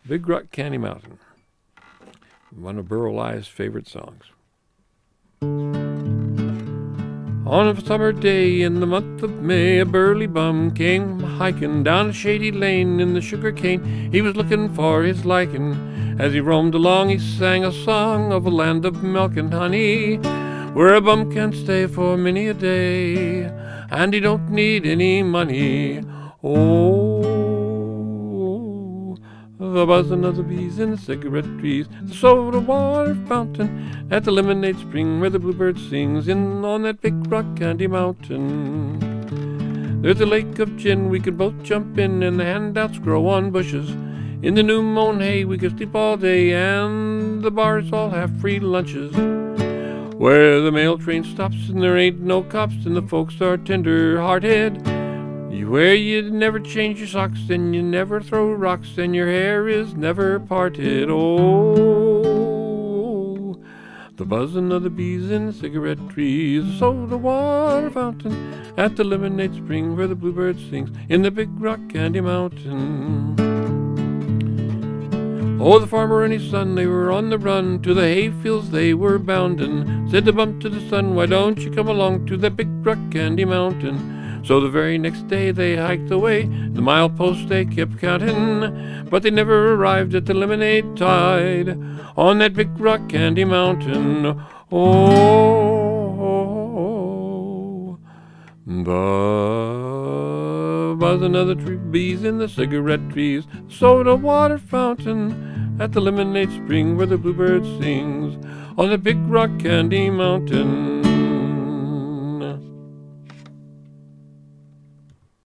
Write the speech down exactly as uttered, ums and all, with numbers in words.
Big Rock Candy Mountain, one of Burl Ives' favorite songs. On a summer day in the month of May, a burly bum came hiking down a shady lane in the sugar cane. He was looking for his liking. As he roamed along, he sang a song of a land of milk and honey, where a bum can stay for many a day, and he don't need any money. Oh, the buzzing of the bees in the cigarette trees, the soda water fountain at the lemonade spring where the bluebird sings in on that big rock candy mountain. There's a lake of gin we could both jump in, and the handouts grow on bushes. In the new mown hay we could sleep all day, and the bars all have free lunches. Where the mail train stops and there ain't no cops, and the folks are tender-hearted. Where you never change your socks and you never throw rocks, and your hair is never parted. Oh, the buzzing of the bees in the cigarette trees, the soda water fountain at the lemonade spring where the bluebird sings in the big rock candy mountain. Oh, the farmer and his son, they were on the run, to the hayfields they were boundin'. Said the bump to the sun, why don't you come along to that big rock candy mountain? So the very next day they hiked away, the mileposts they kept counting, but they never arrived at the lemonade tide on that big rock candy mountain. Oh, the buzzing of the tree, bees in the cigarette trees, soda water fountain at the lemonade spring where the bluebird sings on the big rock candy mountain.